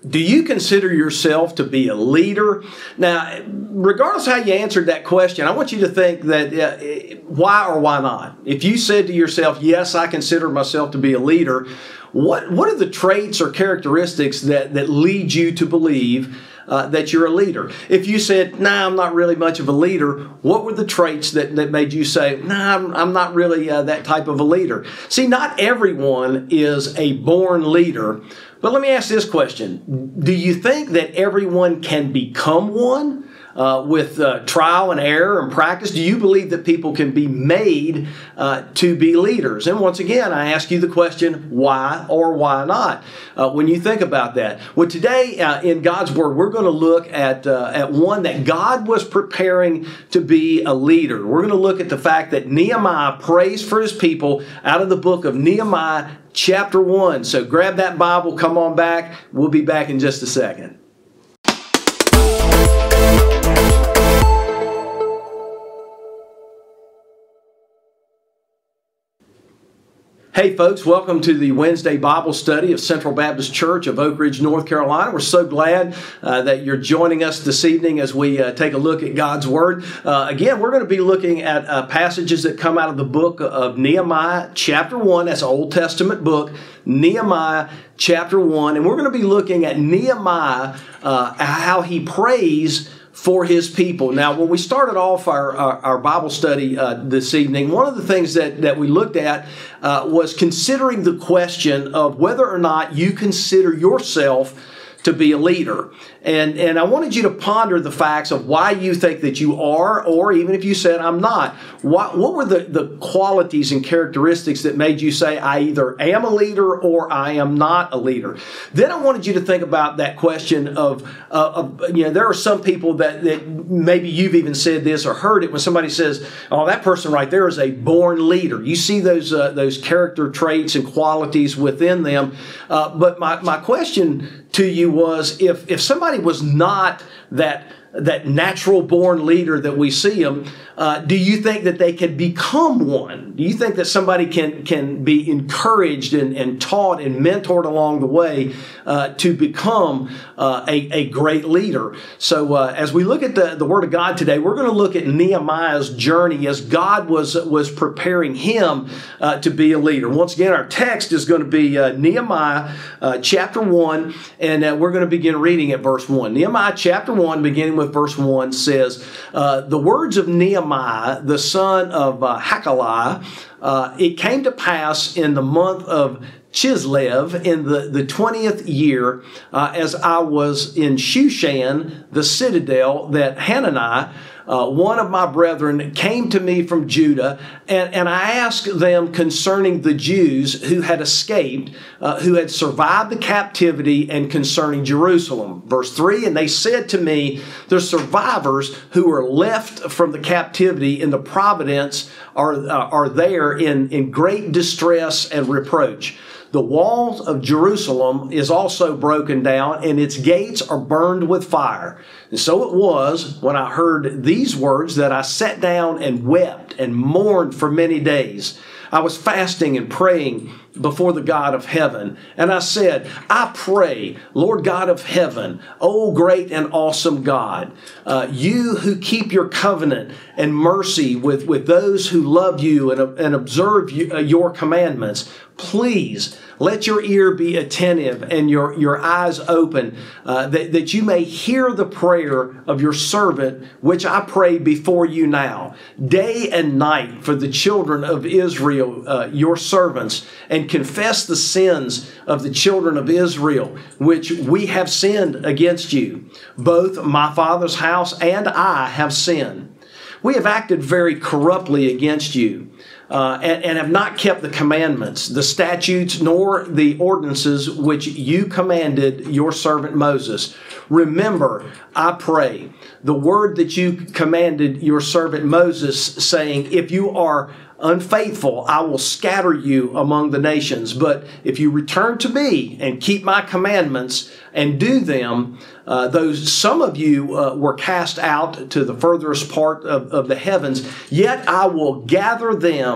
Do you consider yourself to be a leader? Now, regardless of how you answered that question, I want you to think that why or why not? If you said to yourself, yes, I consider myself to be a leader, what are the traits or characteristics that lead you to believe that you're a leader? If you said, nah, I'm not really much of a leader, what were the traits that made you say, nah, I'm not really that type of a leader? See, not everyone is a born leader. But let me ask this question. Do you think that everyone can become one with trial and error and practice? Do you believe that people can be made to be leaders? And once again, I ask you the question, why or why not? When you think about that. Well, today in God's Word, we're going to look at one that God was preparing to be a leader. We're going to look at the fact that Nehemiah prays for his people out of the book of Nehemiah chapter 1. So grab that Bible, come on back. We'll be back in just a second. Hey folks, welcome to the Wednesday Bible study of Central Baptist Church of Oak Ridge, North Carolina. We're so glad that you're joining us this evening as we take a look at God's Word. Again, we're going to be looking at passages that come out of the book of Nehemiah chapter 1. That's an Old Testament book, Nehemiah chapter 1. And we're going to be looking at Nehemiah, how he prays for his people. Now, when we started off our Bible study this evening, one of the things that we looked at was considering the question of whether or not you consider yourself to be a leader. And I wanted you to ponder the facts of why you think that you are, or even if you said, I'm not. What were the qualities and characteristics that made you say, I either am a leader or I am not a leader? Then I wanted you to think about that question of there are some people that maybe you've even said this or heard it when somebody says, oh, that person right there is a born leader. You see those character traits and qualities within them. But my question to you was, if somebody was not that natural born leader that we see them, do you think that they can become one? Do you think that somebody can be encouraged and taught and mentored along the way to become a great leader? So as we look at the Word of God today, we're going to look at Nehemiah's journey as God was preparing him to be a leader. Once again, our text is going to be Nehemiah chapter 1, and we're going to begin reading at verse 1. Nehemiah chapter 1, beginning with verse 1, says, the words of Nehemiah, the son of Hakaliah, it came to pass in the month of Chislev in the 20th year, as I was in Shushan, the citadel, that Hanani, one of my brethren, came to me from Judah, and I asked them concerning the Jews who had escaped, who had survived the captivity, and concerning Jerusalem. Verse 3, and they said to me, the survivors who are left from the captivity in the providence are there in great distress and reproach. The walls of Jerusalem is also broken down, and its gates are burned with fire. And so it was, when I heard these words, that I sat down and wept and mourned for many days. I was fasting and praying before the God of heaven. And I said, I pray, Lord God of heaven, O great and awesome God, you who keep your covenant and mercy with those who love you and observe your commandments, please let your ear be attentive and your eyes open, that you may hear the prayer of your servant, which I pray before you now, day and night, for the children of Israel, your servants, and confess the sins of the children of Israel, which we have sinned against you. Both my father's house and I have sinned. We have acted very corruptly against you, and have not kept the commandments, the statutes, nor the ordinances which you commanded your servant Moses. Remember, I pray, the word that you commanded your servant Moses, saying, if you are unfaithful, I will scatter you among the nations. But if you return to me and keep my commandments and do them, though some of you were cast out to the furthest part of the heavens, yet I will gather them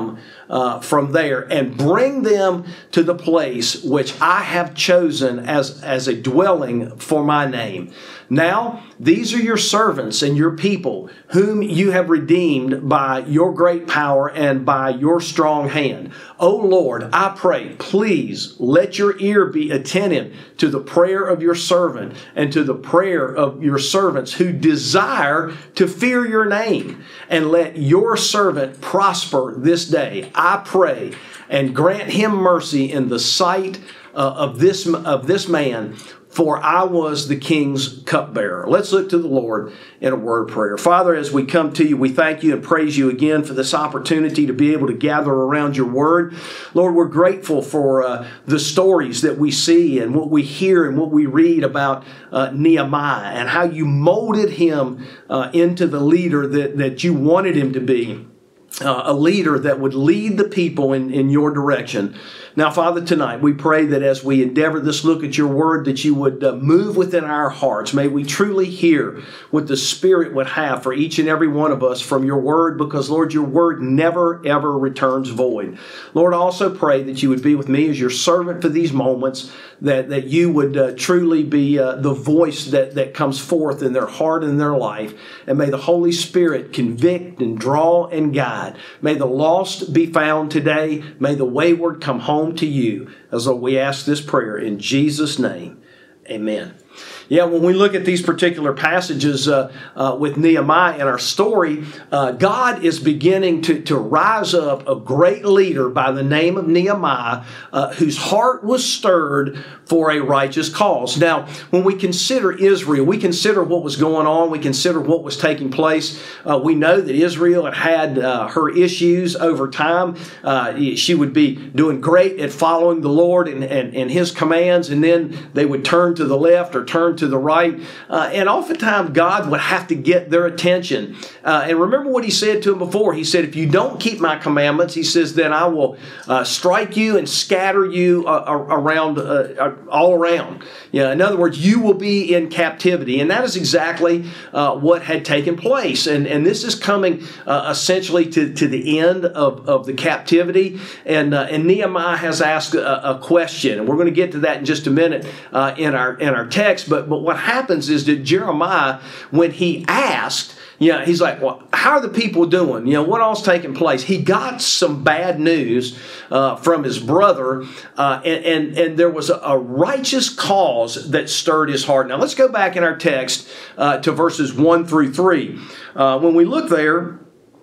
from there and bring them to the place which I have chosen as a dwelling for my name. Now, these are your servants and your people, whom you have redeemed by your great power and by your strong hand. O Lord, I pray, please let your ear be attentive to the prayer of your servant and to the prayer of your servants who desire to fear your name. And let your servant prosper this day, I pray, and grant him mercy in the sight of this man, for I was the king's cupbearer. Let's look to the Lord in a word of prayer. Father, as we come to you, we thank you and praise you again for this opportunity to be able to gather around your word. Lord, we're grateful for the stories that we see and what we hear and what we read about Nehemiah and how you molded him into the leader that you wanted him to be. A leader that would lead the people in your direction. Now, Father, tonight we pray that as we endeavor this look at your word, that you would move within our hearts. May we truly hear what the Spirit would have for each and every one of us from your word, because, Lord, your word never, ever returns void. Lord, I also pray that you would be with me as your servant for these moments, that you would truly be the voice that comes forth in their heart and in their life. And may the Holy Spirit convict and draw and guide. May the lost be found today. May the wayward come home to you, as though we ask this prayer in Jesus' name. Amen. Yeah, when we look at these particular passages with Nehemiah in our story, God is beginning to rise up a great leader by the name of Nehemiah, whose heart was stirred for a righteous cause. Now, when we consider Israel, we consider what was going on, we consider what was taking place. We know that Israel had her issues over time. She would be doing great at following the Lord and His commands, and then they would turn to the left or turn to the right. And oftentimes God would have to get their attention. And remember what He said to them before. He said, if you don't keep my commandments, He says, then I will strike you and scatter you around, all around. Yeah, in other words, you will be in captivity. And that is exactly what had taken place. And this is coming essentially to the end of the captivity. And Nehemiah has asked a question. And we're going to get to that in just a minute in our text. But what happens is that Jeremiah, when he asked, he's like, well, how are the people doing? What all's taking place? He got some bad news from his brother, and there was a righteous cause that stirred his heart. Now, let's go back in our text to verses 1 through 3. When we look there,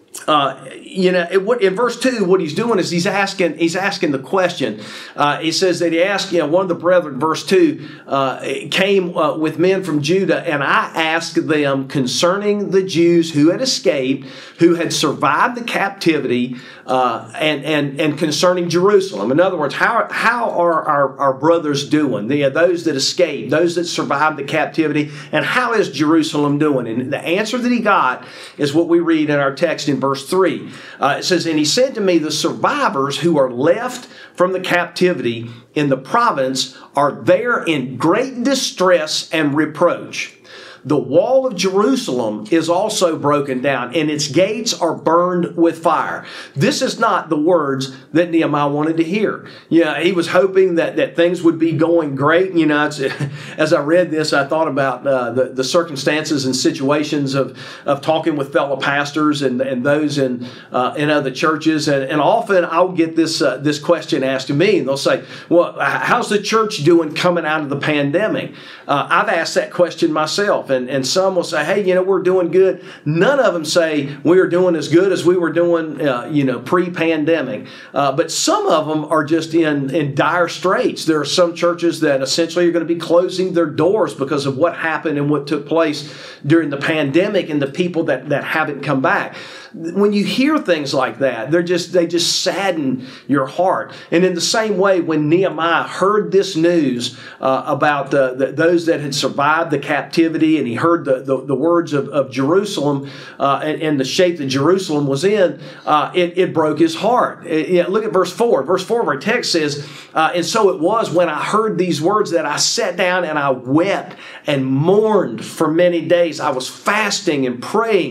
in verse 2, what he's doing is he's asking the question. He says that he asked, one of the brethren, verse 2, came with men from Judah, and I asked them concerning the Jews who had escaped, who had survived the captivity, and concerning Jerusalem. In other words, how are our brothers doing? Those that escaped, those that survived the captivity, and how is Jerusalem doing? And the answer that he got is what we read in our text in verse 3. It says, and he said to me, the survivors who are left from the captivity in the province are there in great distress and reproach. The wall of Jerusalem is also broken down, and its gates are burned with fire. This is not the words that Nehemiah wanted to hear. He was hoping that things would be going great. As I read this, I thought about the circumstances and situations of talking with fellow pastors and those in other churches. And often I'll get this question asked to me, and they'll say, well, how's the church doing coming out of the pandemic? I've asked that question myself. And some will say, hey, we're doing good. None of them say we are doing as good as we were doing, pre-pandemic. But some of them are just in dire straits. There are some churches that essentially are going to be closing their doors because of what happened and what took place during the pandemic and the people that haven't come back. When you hear things like that, they just sadden your heart. And in the same way, when Nehemiah heard this news about those that had survived the captivity, and he heard the words of Jerusalem and the shape that Jerusalem was in, it broke his heart. Look at verse 4. Verse 4 of our text says, and so it was when I heard these words that I sat down and I wept and mourned for many days. I was fasting and praying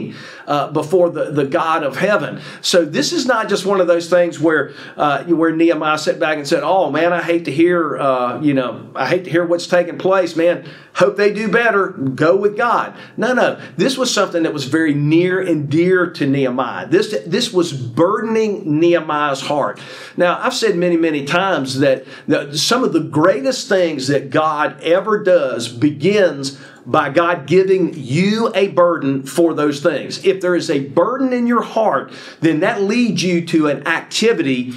before the God of heaven. So this is not just one of those things where Nehemiah sat back and said, "Oh man, I hate to hear what's taking place, man. Hope they do better. Go with God." No. This was something that was very near and dear to Nehemiah. This was burdening Nehemiah's heart. Now, I've said many, many times that some of the greatest things that God ever does begins by God giving you a burden for those things. If there is a burden in your heart, then that leads you to an activity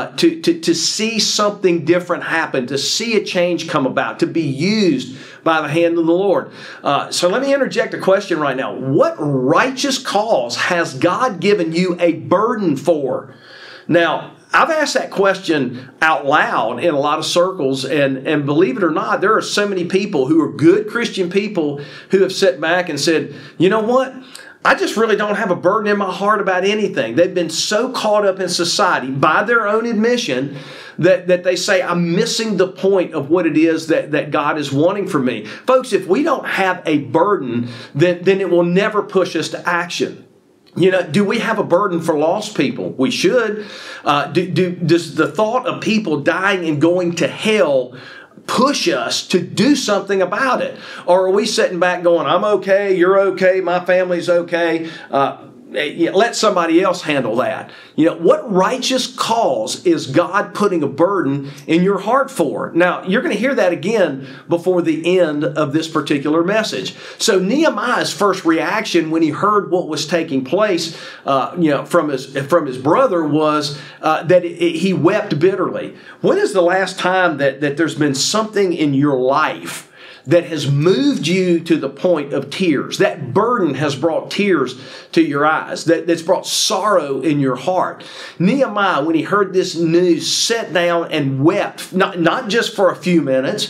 to see something different happen, to see a change come about, to be used by the hand of the Lord. So let me interject a question right now. What righteous cause has God given you a burden for? Now, I've asked that question out loud in a lot of circles, and believe it or not, there are so many people who are good Christian people who have sat back and said, "You know what? I just really don't have a burden in my heart about anything." They've been so caught up in society by their own admission that they say, "I'm missing the point of what it is that God is wanting from me." Folks, if we don't have a burden, then it will never push us to action. Do we have a burden for lost people? We should. Does the thought of people dying and going to hell push us to do something about it? Or are we sitting back going, "I'm okay, you're okay, my family's okay, let somebody else handle that"? What righteous cause is God putting a burden in your heart for? Now, you're going to hear that again before the end of this particular message. So Nehemiah's first reaction when he heard what was taking place from his brother was that he wept bitterly. When is the last time that there's been something in your life that has moved you to the point of tears? That burden has brought tears to your eyes. That's brought sorrow in your heart. Nehemiah, when he heard this news, sat down and wept, not just for a few minutes.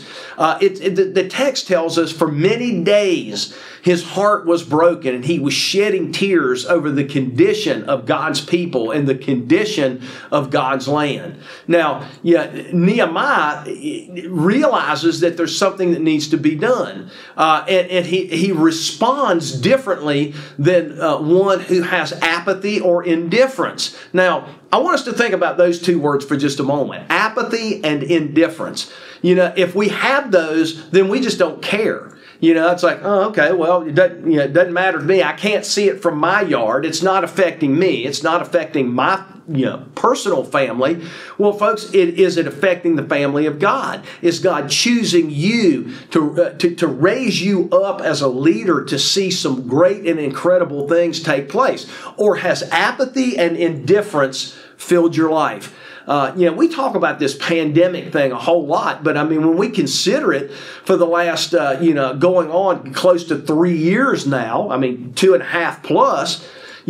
The text tells us for many days his heart was broken and he was shedding tears over the condition of God's people and the condition of God's land. Now, Nehemiah realizes that there's something that needs to be done. And he responds differently than one who has apathy or indifference. Now, I want us to think about those two words for just a moment. Apathy and indifference. If we have those, then we just don't care. It's like, oh, okay, well, it doesn't matter to me. I can't see it from my yard. It's not affecting me. It's not affecting my personal family. Well, folks, is it affecting the family of God? Is God choosing you to raise you up as a leader to see some great and incredible things take place? Or has apathy and indifference filled your life? We talk about this pandemic thing a whole lot, but when we consider it for the last, going on close to 3 years now, 2.5 plus,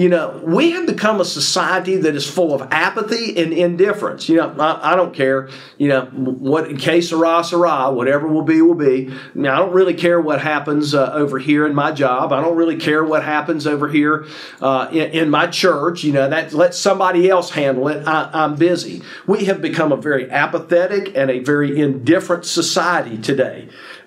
we have become a society that is full of apathy and indifference. I don't care, what, que sera, sera, whatever will be, will be. I don't really care what happens over here in my job. I don't really care what happens over here in my church. Let somebody else handle it. I'm busy. We have become a very apathetic and a very indifferent society today.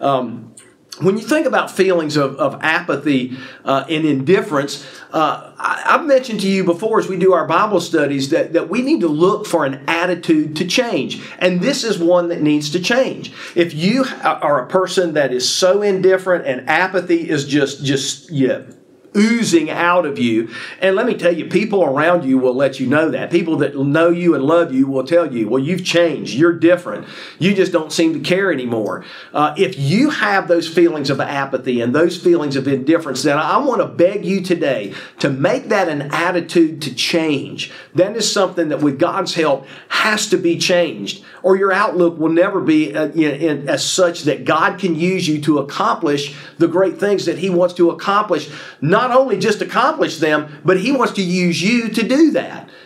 When you think about feelings of apathy and indifference, I've mentioned to you before as we do our Bible studies that we need to look for an attitude to change. And this is one that needs to change. If you are a person that is so indifferent and apathy is just oozing out of you. And let me tell you, people around you will let you know that. People that know you and love you will tell you, well, you've changed. You're different. You just don't seem to care anymore. If you have those feelings of apathy and those feelings of indifference, then I want to beg you today to make that an attitude to change. That is something that with God's help has to be changed, or your outlook will never be as such that God can use you to accomplish the great things that He wants to accomplish. Not only just accomplish them, but He wants to use you to do that.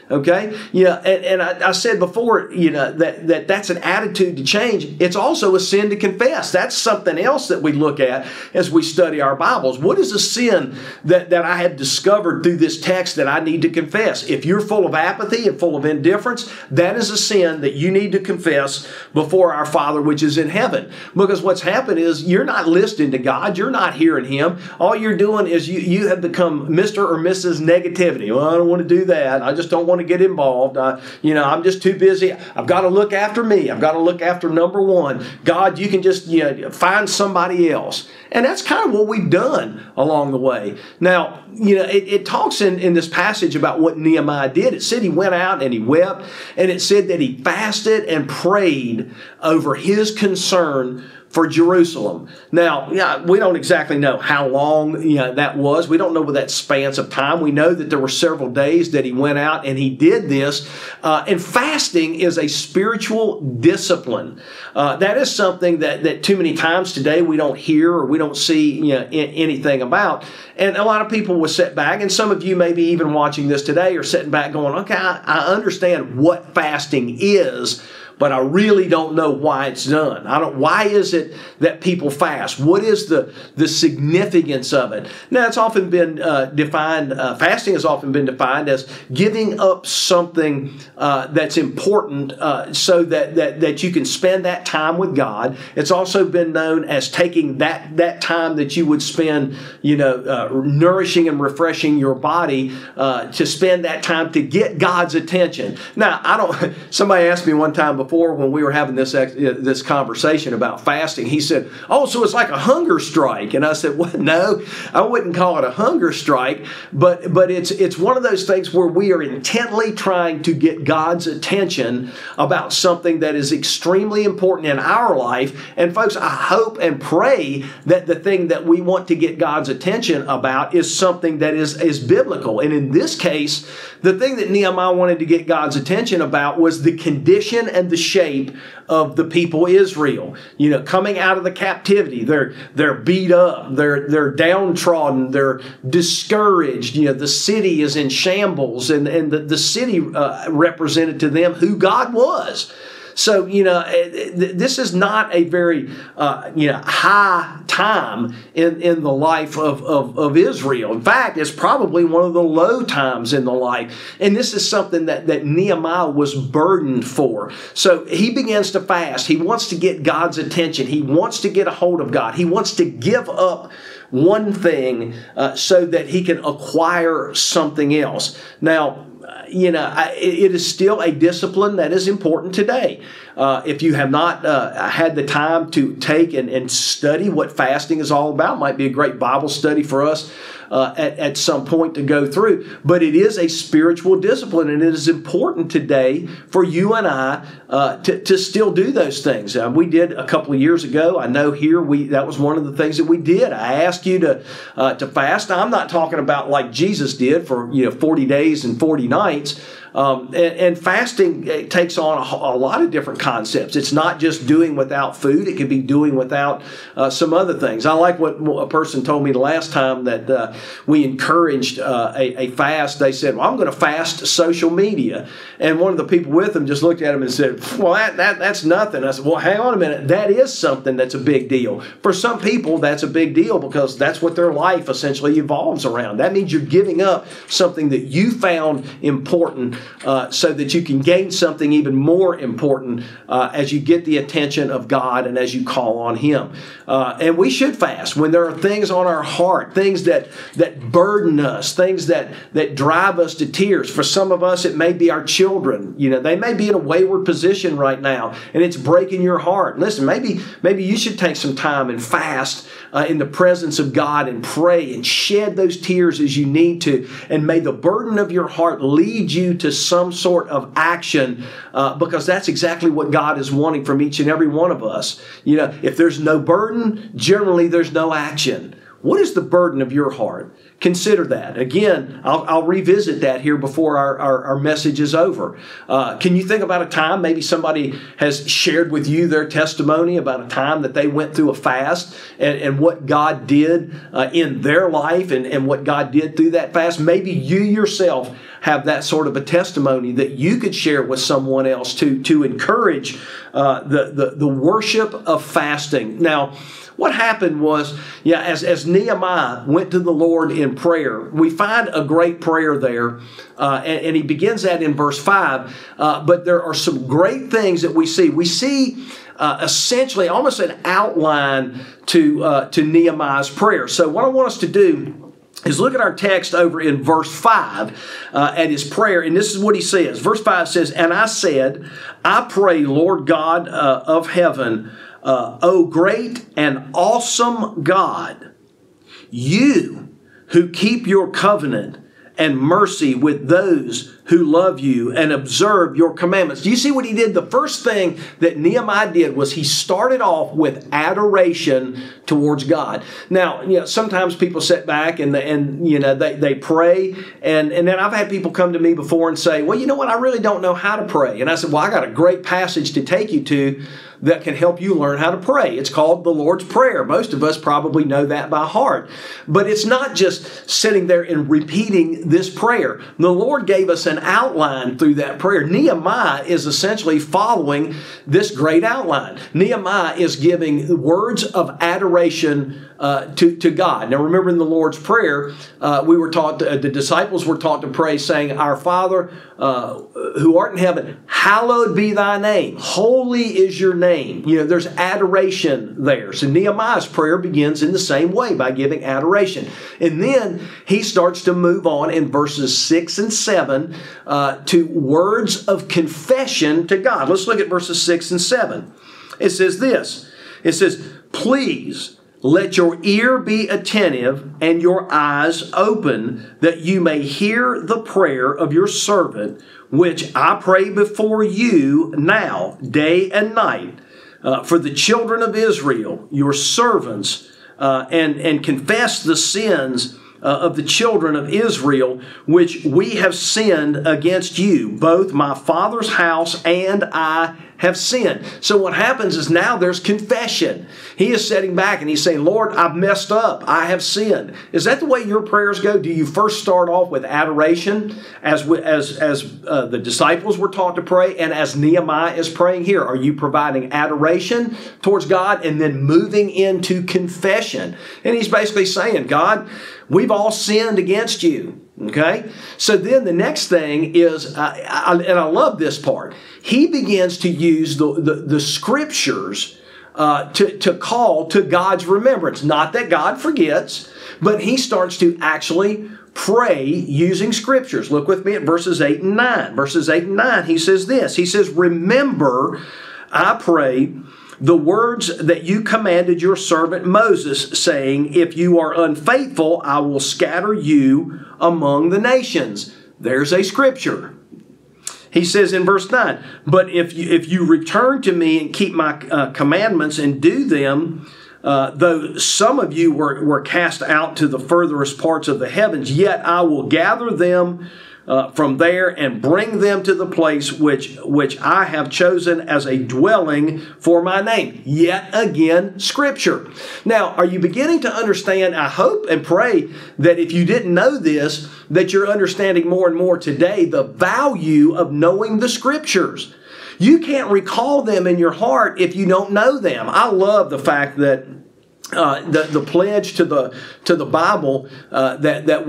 Okay? And I said before, that's an attitude to change. It's also a sin to confess. That's something else that we look at as we study our Bibles. What is a sin that I have discovered through this text that I need to confess? If you're full of apathy and full of indifference, that is a sin that you need to confess before our Father which is in heaven. Because what's happened is you're not listening to God. You're not hearing Him. All you're doing is you have become Mr. or Mrs. Negativity. Well, I don't want to do that. I just don't want to get involved. I'm just too busy. I've got to look after me. I've got to look after number one. God, you can just find somebody else. And that's kind of what we've done along the way. Now, it talks in this passage about what Nehemiah did. It said he went out and he wept, and it said that he fasted and prayed over his concern for Jerusalem. Now, we don't exactly know how long that was. We don't know what that spans of time. We know that there were several days that he went out and he did this. And fasting is a spiritual discipline. That is something that too many times today we don't hear or we don't see anything about. And a lot of people will sit back, and some of you maybe even watching this today are sitting back going, okay, I understand what fasting is, but I really don't know why it's done. Why is it that people fast? What is the significance of it? Now, it's often been defined, fasting has often been defined as giving up something that's important so that you can spend that time with God. It's also been known as taking that time that you would spend, nourishing and refreshing your body to spend that time to get God's attention. Now, somebody asked me one time before when we were having this conversation about fasting, he said, "Oh, so it's like a hunger strike." And I said, "Well, no, I wouldn't call it a hunger strike, but it's one of those things where we are intently trying to get God's attention about something that is extremely important in our life." And folks, I hope and pray that the thing that we want to get God's attention about is something that is biblical. And in this case, the thing that Nehemiah wanted to get God's attention about was the condition and the shape of the people Israel. Coming out of the captivity, they're beat up, they're downtrodden, they're discouraged. The city is in shambles, and the city represented to them who God was. So, this is not a very, high time in the life of Israel. In fact, it's probably one of the low times in the life. And this is something that Nehemiah was burdened for. So he begins to fast. He wants to get God's attention. He wants to get a hold of God. He wants to give up one thing so that he can acquire something else. Now, it is still a discipline that is important today. If you have not had the time to take and study what fasting is all about, might be a great Bible study for us at some point to go through. But it is a spiritual discipline, and it is important today for you and I to still do those things. We did a couple of years ago. I know here that was one of the things that we did. I asked you to fast. Now, I'm not talking about like Jesus did for 40 days and 40 nights. And fasting takes on a lot of different concepts. It's not just doing without food. It could be doing without some other things. I like what a person told me the last time that we encouraged a fast. They said, "Well, I'm going to fast social media." And one of the people with them just looked at him and said, "Well, that's nothing." I said, "Well, hang on a minute. That is something that's a big deal. For some people, that's a big deal because that's what their life essentially evolves around. That means you're giving up something that you found important so that you can gain something even more important as you get the attention of God and as you call on Him." And we should fast when there are things on our heart, things that burden us, things that drive us to tears. For some of us, it may be our children. They may be in a wayward position right now, and it's breaking your heart. Listen, maybe you should take some time and fast in the presence of God and pray and shed those tears as you need to. And may the burden of your heart lead you to some sort of action because that's exactly what God is wanting from each and every one of us. If there's no burden, generally there's no action. What is the burden of your heart? Consider that. Again, I'll revisit that here before our message is over. Can you think about a time maybe somebody has shared with you their testimony about a time that they went through a fast and what God did in their life and what God did through that fast? Maybe you yourself have that sort of a testimony that you could share with someone else to encourage the worship of fasting. Now, what happened was, as Nehemiah went to the Lord in prayer, we find a great prayer there, and he begins that in verse 5, but there are some great things that we see. We see essentially almost an outline to Nehemiah's prayer. So what I want us to do is look at our text over in verse 5 at his prayer, and this is what he says. Verse 5 says, "And I said, I pray, Lord God of heaven, O great and awesome God, you who keep your covenant and mercy with those who love you and observe your commandments." Do you see what he did? The first thing that Nehemiah did was he started off with adoration towards God. Now, sometimes people sit back and they pray, and then I've had people come to me before and say, "Well, you know what? I really don't know how to pray." And I said, "Well, I got a great passage to take you to that can help you learn how to pray. It's called the Lord's Prayer." Most of us probably know that by heart. But it's not just sitting there and repeating this prayer. The Lord gave us an outline through that prayer. Nehemiah is essentially following this great outline. Nehemiah is giving words of adoration to God. Now remember, in the Lord's Prayer, we were taught, the disciples were taught to pray saying, "Our Father who art in heaven, hallowed be thy name. Holy is your name." There's adoration there. So Nehemiah's prayer begins in the same way, by giving adoration. And then he starts to move on in verses 6 and 7 to words of confession to God. Let's look at verses 6 and 7. It says this. It says, "Please let your ear be attentive and your eyes open, that you may hear the prayer of your servant, which I pray before you now, day and night, for the children of Israel, your servants, and confess the sins of the children of Israel, which we have sinned against you. Both my father's house and I have sinned." So what happens is now there's confession. He is sitting back and he's saying, "Lord, I've messed up. I have sinned." Is that the way your prayers go? Do you first start off with adoration as the disciples were taught to pray, and as Nehemiah is praying here? Are you providing adoration towards God and then moving into confession? And he's basically saying, "God, we've all sinned against you." Okay? So then the next thing is, and I love this part, he begins to use the scriptures to call to God's remembrance. Not that God forgets, but he starts to actually pray using scriptures. Look with me at verses 8 and 9. Verses 8 and 9, he says this. He says, "Remember, I pray, the words that you commanded your servant Moses, saying, if you are unfaithful, I will scatter you among the nations." There's a scripture. He says in verse 9, "But if you return to me and keep my commandments and do them, though some of you were cast out to the furthest parts of the heavens, yet I will gather them from there and bring them to the place which I have chosen as a dwelling for my name." Yet again, scripture. Now, are you beginning to understand? I hope and pray that if you didn't know this, that you're understanding more and more today the value of knowing the scriptures. You can't recall them in your heart if you don't know them. I love the fact that the pledge to the Bible that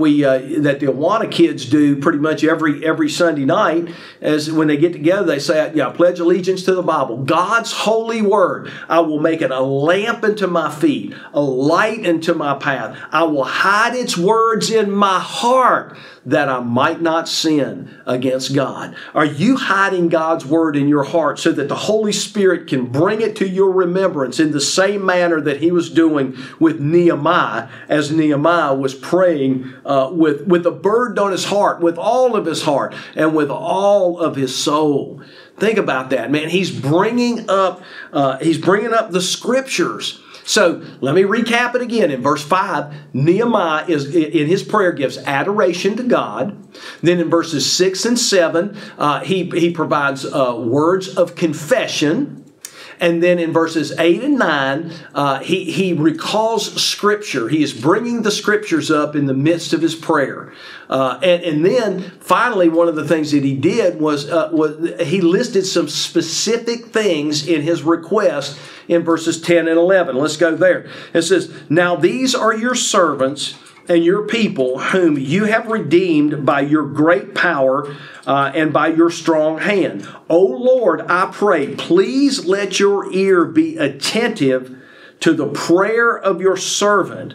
the Awana kids do pretty much every Sunday night, as when they get together, they say, "I pledge allegiance to the Bible, God's holy word. I will make it a lamp unto my feet, a light unto my path. I will hide its words in my heart, that I might not sin against God." Are you hiding God's word in your heart so that the Holy Spirit can bring it to your remembrance in the same manner that he was doing with Nehemiah, as Nehemiah was praying with a burden on his heart, with all of his heart and with all of his soul? Think about that, man. He's bringing up the scriptures. So let me recap it again. In verse 5, Nehemiah is in his prayer gives adoration to God. Then in verses 6 and 7, he provides words of confession. And then in verses 8 and 9, he recalls Scripture. He is bringing the Scriptures up in the midst of his prayer. And then finally, one of the things that he did was he listed some specific things in his request in verses 10 and 11. Let's go there. It says, "Now these are your servants and your people whom you have redeemed by your great power and by your strong hand. O Lord, I pray, please let your ear be attentive to the prayer of your servant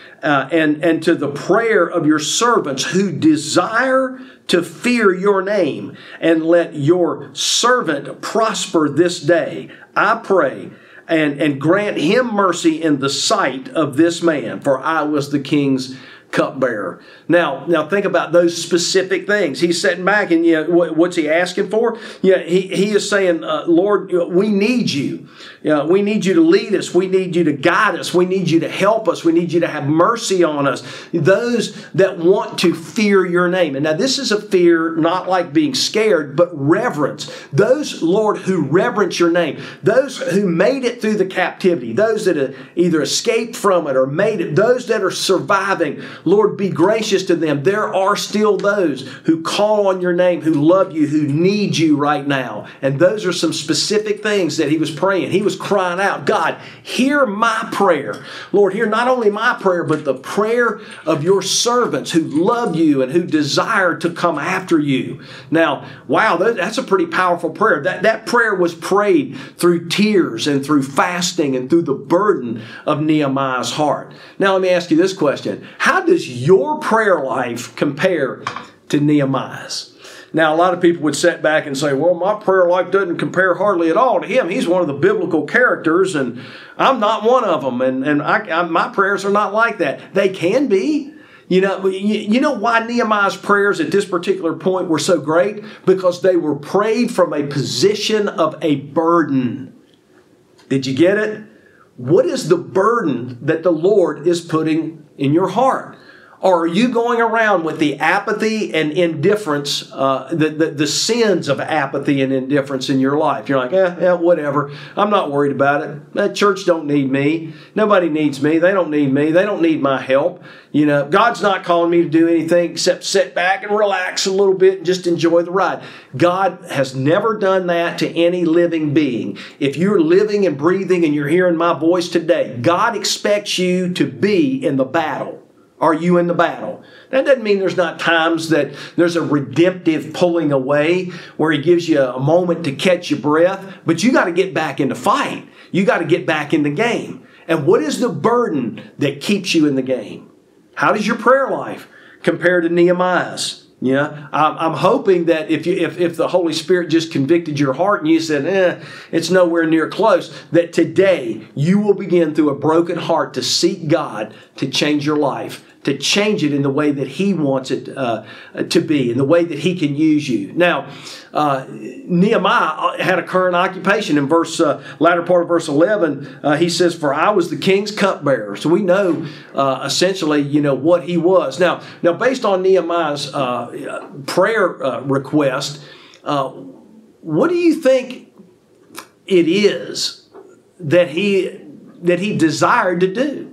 and to the prayer of your servants who desire to fear your name, and let your servant prosper this day. I pray, and grant him mercy in the sight of this man, for I was the king's cupbearer." Now think about those specific things. He's sitting back, and what's he asking for? He is saying, Lord, we need you. We need you to lead us. We need you to guide us. We need you to help us. We need you to have mercy on us. Those that want to fear your name. And now this is a fear not like being scared, but reverence. Those, Lord, who reverence your name. Those who made it through the captivity. Those that have either escaped from it or made it. Those that are surviving. Lord, be gracious to them. There are still those who call on your name, who love you, who need you right now. And those are some specific things that he was praying. He was crying out, God, hear my prayer. Lord, hear not only my prayer, but the prayer of your servants who love you and who desire to come after you. Now, wow, that's a pretty powerful prayer. That prayer was prayed through tears and through fasting and through the burden of Nehemiah's heart. Now, let me ask you this question. How does your prayer life compare to Nehemiah's? Now, a lot of people would sit back and say, well, my prayer life doesn't compare hardly at all to him. He's one of the biblical characters, and I'm not one of them, and my prayers are not like that. They can be. You know why Nehemiah's prayers at this particular point were so great? Because they were prayed from a position of a burden. Did you get it? What is the burden that the Lord is putting in your heart? Or are you going around with the apathy and indifference, the sins of apathy and indifference in your life? You're like, whatever. I'm not worried about it. That church don't need me. Nobody needs me. They don't need me. They don't need my help. God's not calling me to do anything except sit back and relax a little bit and just enjoy the ride. God has never done that to any living being. If you're living and breathing and you're hearing my voice today, God expects you to be in the battle. Are you in the battle? That doesn't mean there's not times that there's a redemptive pulling away where he gives you a moment to catch your breath, but you got to get back in the fight. You got to get back in the game. And what is the burden that keeps you in the game? How does your prayer life compare to Nehemiah's? I'm hoping that if the Holy Spirit just convicted your heart and you said, it's nowhere near close, that today you will begin through a broken heart to seek God to change your life, to change it in the way that He wants it to be, in the way that He can use you. Now, Nehemiah had a current occupation. In latter part of verse 11, he says, "For I was the king's cupbearer." So we know essentially, what he was. Now, based on Nehemiah's prayer request, what do you think it is that he desired to do?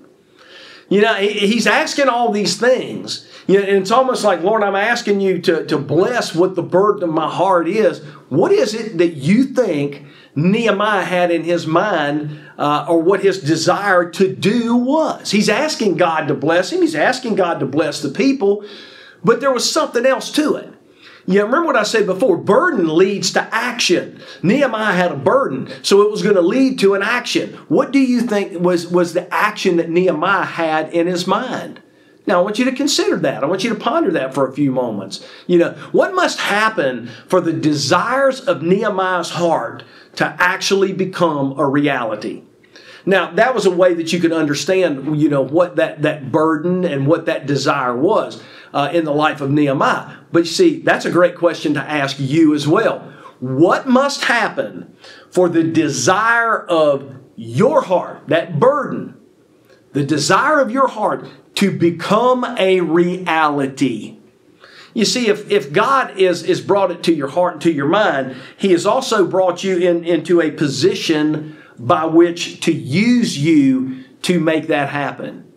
He's asking all these things. And it's almost like, Lord, I'm asking you to bless what the burden of my heart is. What is it that you think Nehemiah had in his mind or what his desire to do was? He's asking God to bless him. He's asking God to bless the people. But there was something else to it. Remember what I said before, burden leads to action. Nehemiah had a burden, so it was going to lead to an action. What do you think was the action that Nehemiah had in his mind? Now, I want you to consider that. I want you to ponder that for a few moments. What must happen for the desires of Nehemiah's heart to actually become a reality? Now, that was a way that you could understand, what that burden and what that desire was in the life of Nehemiah. But you see, that's a great question to ask you as well. What must happen for the desire of your heart, that burden, the desire of your heart to become a reality. You see, if God is brought it to your heart and to your mind, He has also brought you into a position by which to use you to make that happen.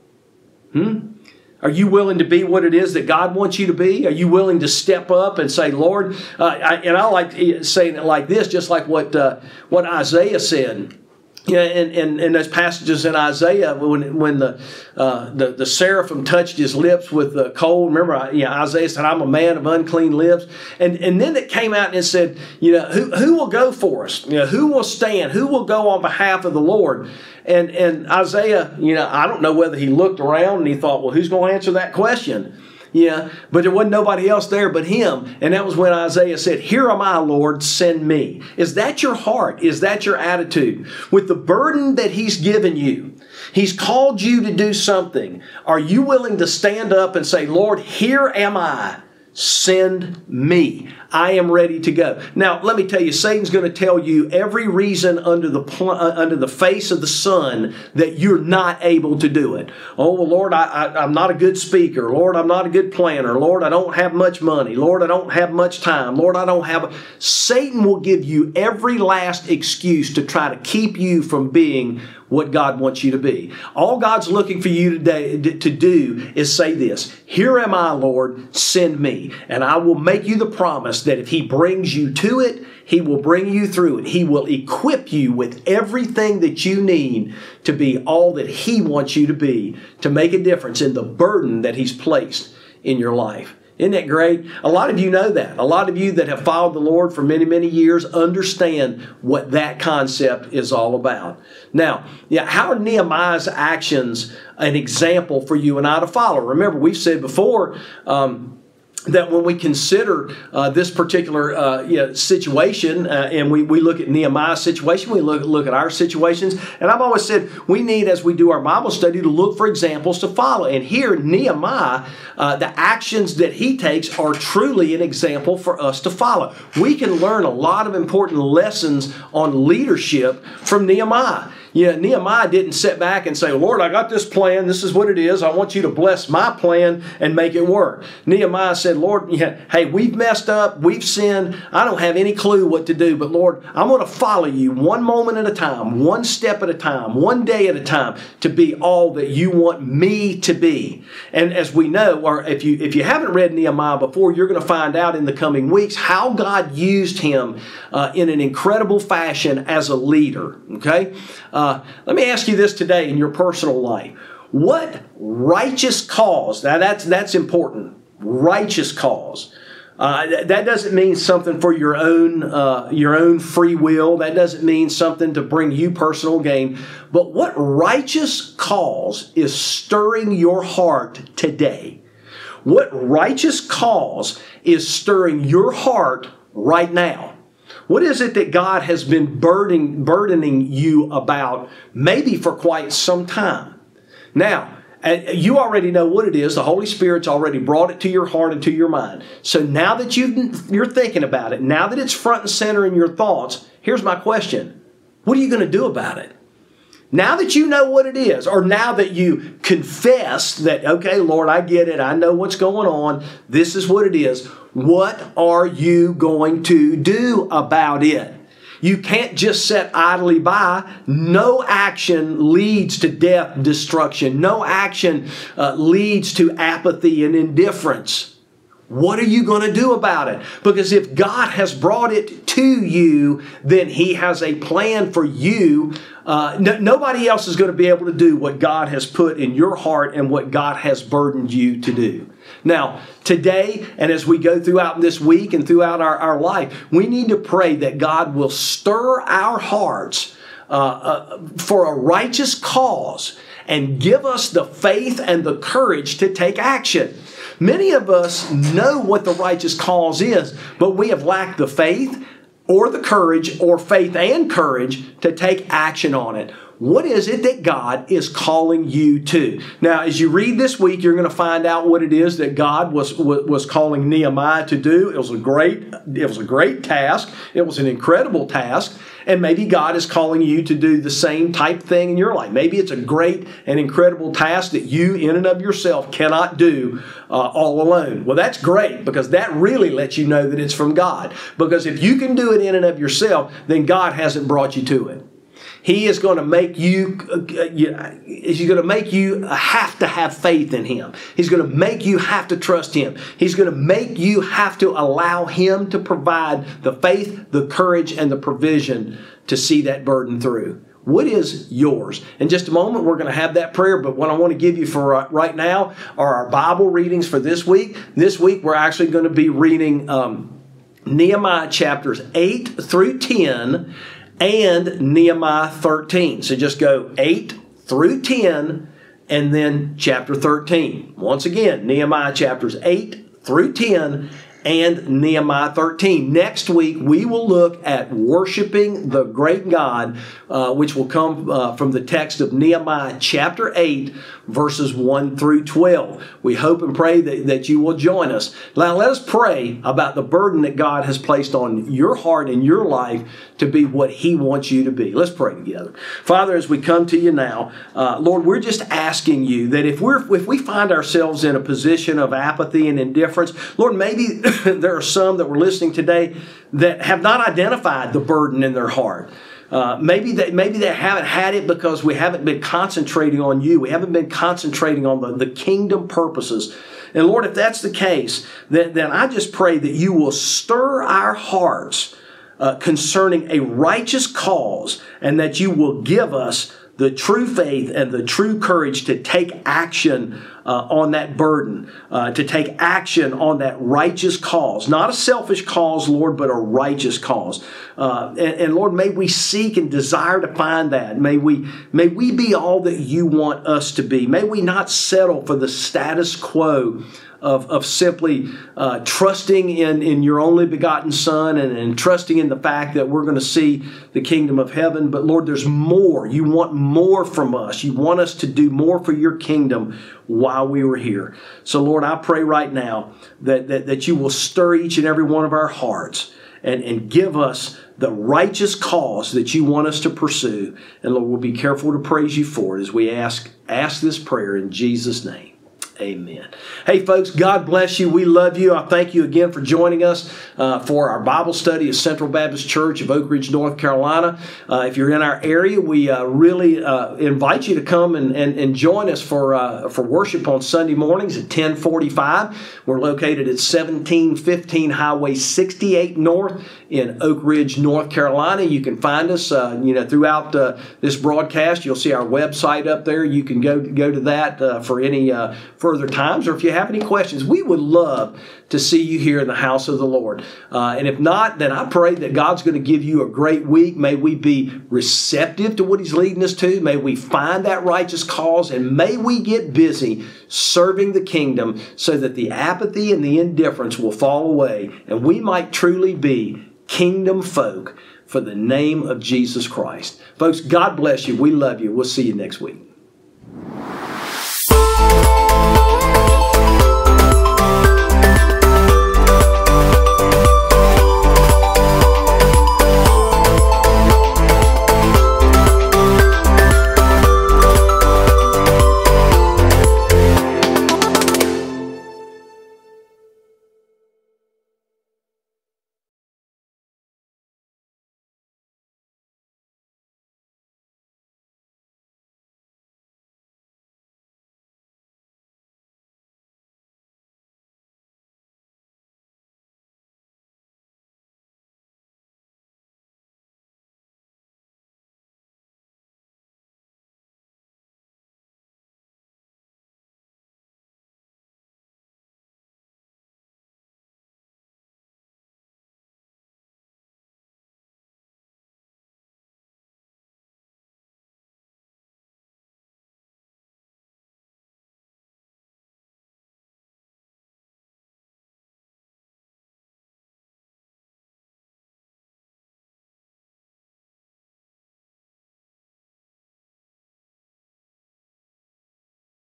Are you willing to be what it is that God wants you to be? Are you willing to step up and say, Lord, I like saying it like this, just like what Isaiah said. Yeah, in those passages in Isaiah, when the seraphim touched his lips with the coal, remember, Isaiah said, "I'm a man of unclean lips," and then it came out and it said, who will go for us? Who will stand? Who will go on behalf of the Lord? And Isaiah, I don't know whether he looked around and he thought, well, who's going to answer that question? Yeah, but there wasn't nobody else there but him. And that was when Isaiah said, "Here am I, Lord, send me." Is that your heart? Is that your attitude? With the burden that He's given you, He's called you to do something. Are you willing to stand up and say, "Lord, here am I. Send me. I am ready to go." Now, let me tell you, Satan's going to tell you every reason under the face of the sun that you're not able to do it. Oh, well, Lord, I'm not a good speaker. Lord, I'm not a good planner. Lord, I don't have much money. Lord, I don't have much time. Lord, I don't have... Satan will give you every last excuse to try to keep you from being what God wants you to be. All God's looking for you today to do is say this: "Here am I, Lord, send me." And I will make you the promise that if He brings you to it, He will bring you through it. He will equip you with everything that you need to be all that He wants you to be, to make a difference in the burden that He's placed in your life. Isn't that great? A lot of you know that. A lot of you that have followed the Lord for many, many years understand what that concept is all about. Now, how are Nehemiah's actions an example for you and I to follow? Remember, we've said before that when we consider this particular situation, and we look at Nehemiah's situation, we look at our situations, and I've always said we need, as we do our Bible study, to look for examples to follow. And here, Nehemiah, the actions that he takes are truly an example for us to follow. We can learn a lot of important lessons on leadership from Nehemiah. Nehemiah didn't sit back and say, "Lord, I got this plan. This is what it is. I want you to bless my plan and make it work." Nehemiah said, "Lord, hey, we've messed up. We've sinned. I don't have any clue what to do. But Lord, I'm going to follow you one moment at a time, one step at a time, one day at a time to be all that you want me to be." And as we know, or if you haven't read Nehemiah before, you're going to find out in the coming weeks how God used him in an incredible fashion as a leader. Okay? Let me ask you this today in your personal life. What righteous cause, now that's important, righteous cause. That doesn't mean something for your own free will. That doesn't mean something to bring you personal gain. But what righteous cause is stirring your heart today? What righteous cause is stirring your heart right now? What is it that God has been burdening you about, maybe for quite some time? Now, you already know what it is. The Holy Spirit's already brought it to your heart and to your mind. So now that you're thinking about it, now that it's front and center in your thoughts, here's my question. What are you going to do about it? Now that you know what it is, or now that you confess that, okay, Lord, I get it. I know what's going on. This is what it is. What are you going to do about it? You can't just sit idly by. No action leads to death, destruction. No action leads to apathy and indifference. What are you going to do about it? Because if God has brought it to you, then He has a plan for you. Nobody else is going to be able to do what God has put in your heart and what God has burdened you to do. Now, today, and as we go throughout this week and throughout our life, we need to pray that God will stir our hearts for a righteous cause and give us the faith and the courage to take action. Many of us know what the righteous cause is, but we have lacked the faith or the courage, or faith and courage, to take action on it. What is it that God is calling you to? Now, as you read this week, you're going to find out what it is that God was calling Nehemiah to do. It was a great task. It was an incredible task. And maybe God is calling you to do the same type thing in your life. Maybe it's a great and incredible task that you in and of yourself cannot do all alone. Well, that's great, because that really lets you know that it's from God. Because if you can do it in and of yourself, then God hasn't brought you to it. He is going to make you, he's going to make you have to have faith in Him. He's going to make you have to trust Him. He's going to make you have to allow Him to provide the faith, the courage, and the provision to see that burden through. What is yours? In just a moment, we're going to have that prayer, but what I want to give you for right now are our Bible readings for this week. This week, we're actually going to be reading Nehemiah chapters 8 through 10 and Nehemiah 13. So just go 8 through 10 and then chapter 13. Once again, Nehemiah chapters 8 through 10 and Nehemiah 13. Next week, we will look at worshiping the great God, which will come from the text of Nehemiah chapter 8, verses 1 through 12. We hope and pray that you will join us. Now, let us pray about the burden that God has placed on your heart and your life to be what He wants you to be. Let's pray together. Father, as we come to you now, Lord, we're just asking you that if we find ourselves in a position of apathy and indifference, Lord, maybe there are some that were listening today that have not identified the burden in their heart. Maybe they haven't had it because we haven't been concentrating on you. We haven't been concentrating on the kingdom purposes. And Lord, if that's the case, then I just pray that you will stir our hearts concerning a righteous cause, and that you will give us the true faith and the true courage to take action on that burden, to take action on that righteous cause. Not a selfish cause, Lord, but a righteous cause. And Lord, may we seek and desire to find that. May we be all that you want us to be. May we not settle for the status quo of simply trusting in your only begotten Son and trusting in the fact that we're going to see the kingdom of heaven. But Lord, there's more. You want more from us. You want us to do more for your kingdom while we were here. So Lord, I pray right now that you will stir each and every one of our hearts and give us the righteous cause that you want us to pursue. And Lord, we'll be careful to praise you for it as we ask this prayer in Jesus' name. Amen. Hey, folks, God bless you. We love you. I thank you again for joining us for our Bible study of Central Baptist Church of Oak Ridge, North Carolina. If you're in our area, we really invite you to come and join us for worship on Sunday mornings at 10:45. We're located at 1715 Highway 68 North in Oak Ridge, North Carolina. You can find us throughout this broadcast. You'll see our website up there. You can go to that for any further times, or if you have any questions. We would love to see you here in the house of the Lord. And if not, then I pray that God's going to give you a great week. May we be receptive to what He's leading us to. May we find that righteous cause, and may we get busy serving the kingdom so that the apathy and the indifference will fall away, and we might truly be kingdom folk for the name of Jesus Christ. Folks, God bless you. We love you. We'll see you next week.